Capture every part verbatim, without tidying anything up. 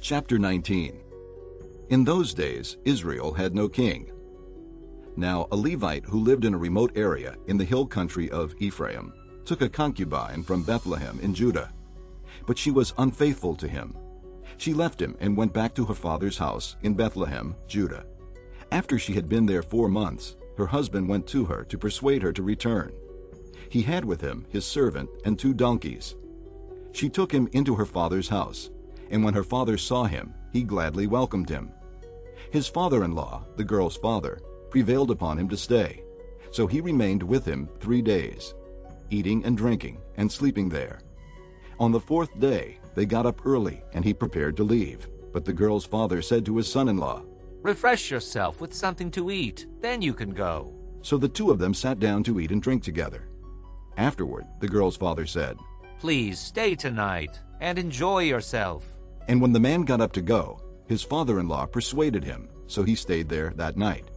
Chapter nineteen. In those days, Israel had no king. Now a Levite who lived in a remote area in the hill country of Ephraim took a concubine from Bethlehem in Judah. But she was unfaithful to him. She left him and went back to her father's house in Bethlehem, Judah. After she had been there four months, her husband went to her to persuade her to return. He had with him his servant and two donkeys. She took him into her father's house, and when her father saw him, he gladly welcomed him. His father-in-law, the girl's father, prevailed upon him to stay, so he remained with him three days, eating and drinking and sleeping there. On the fourth day, they got up early, and he prepared to leave. But the girl's father said to his son-in-law, "Refresh yourself with something to eat, then you can go." So the two of them sat down to eat and drink together. Afterward, the girl's father said, "Please stay tonight and enjoy yourself." And when the man got up to go, his father-in-law persuaded him, so he stayed there that night.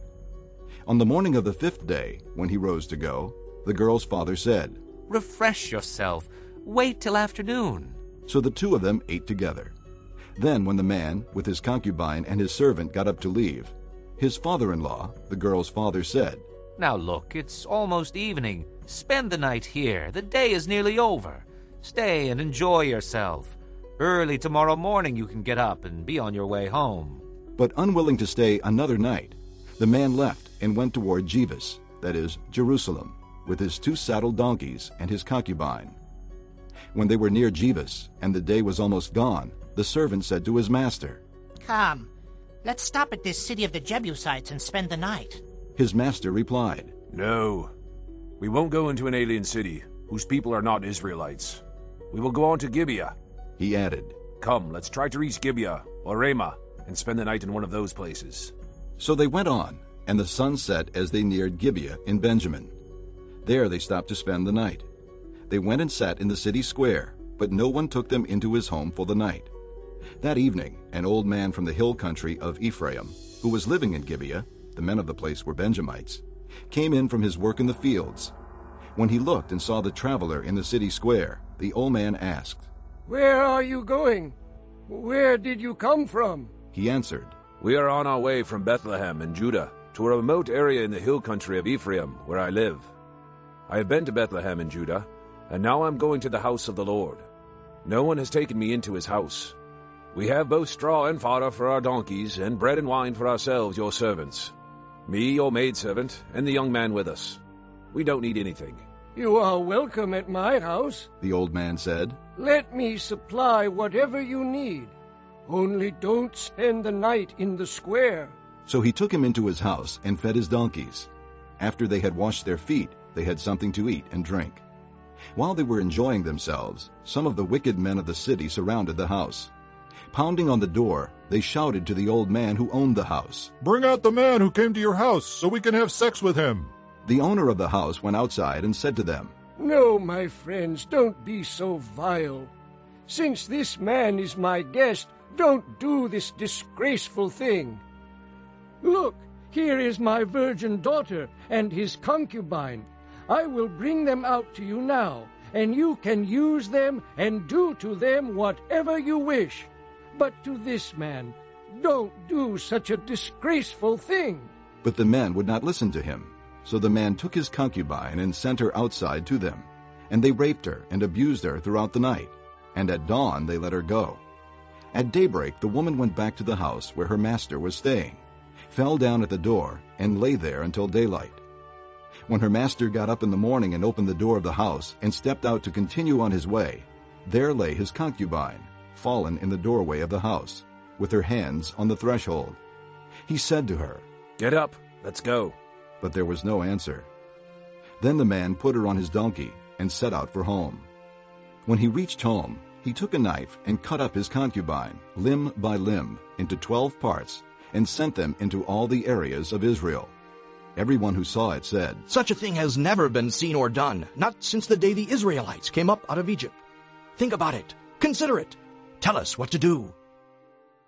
On the morning of the fifth day, when he rose to go, the girl's father said, "Refresh yourself. Wait till afternoon." So the two of them ate together. Then when the man, with his concubine and his servant, got up to leave, his father-in-law, the girl's father, said, "Now look, it's almost evening. Spend the night here. The day is nearly over. Stay and enjoy yourself. Early tomorrow morning you can get up and be on your way home." But unwilling to stay another night, the man left and went toward Jebus, that is, Jerusalem, with his two saddled donkeys and his concubine. When they were near Jebus, and the day was almost gone, the servant said to his master, "Come, let's stop at this city of the Jebusites and spend the night." His master replied, "No, we won't go into an alien city whose people are not Israelites. We will go on to Gibeah." He added, "Come, let's try to reach Gibeah or Ramah and spend the night in one of those places." So they went on, and the sun set as they neared Gibeah in Benjamin. There they stopped to spend the night. They went and sat in the city square, but no one took them into his home for the night. That evening, an old man from the hill country of Ephraim, who was living in Gibeah, the men of the place were Benjamites, came in from his work in the fields. When he looked and saw the traveler in the city square, the old man asked, "Where are you going? Where did you come from?" He answered, "We are on our way from Bethlehem in Judah to a remote area in the hill country of Ephraim, where I live. I have been to Bethlehem in Judah, and now I'm going to the house of the Lord. No one has taken me into his house. We have both straw and fodder for our donkeys, and bread and wine for ourselves, your servants. Me, your maidservant, and the young man with us. We don't need anything." "You are welcome at my house," the old man said. "Let me supply whatever you need. Only don't spend the night in the square." So he took him into his house and fed his donkeys. After they had washed their feet, they had something to eat and drink. While they were enjoying themselves, some of the wicked men of the city surrounded the house. Pounding on the door, they shouted to the old man who owned the house, "Bring out the man who came to your house so we can have sex with him." The owner of the house went outside and said to them, "No, my friends, don't be so vile. Since this man is my guest, don't do this disgraceful thing. Look, here is my virgin daughter and his concubine. I will bring them out to you now, and you can use them and do to them whatever you wish. But to this man, don't do such a disgraceful thing." But the men would not listen to him. So the man took his concubine and sent her outside to them. And they raped her and abused her throughout the night. And at dawn they let her go. At daybreak the woman went back to the house where her master was staying, fell down at the door, and lay there until daylight. When her master got up in the morning and opened the door of the house and stepped out to continue on his way, there lay his concubine, fallen in the doorway of the house, with her hands on the threshold. He said to her, "Get up, let's go." But there was no answer. Then the man put her on his donkey and set out for home. When he reached home, he took a knife and cut up his concubine, limb by limb, into twelve parts, and sent them into all the areas of Israel. Everyone who saw it said, "Such a thing has never been seen or done, not since the day the Israelites came up out of Egypt. Think about it. Consider it. Tell us what to do."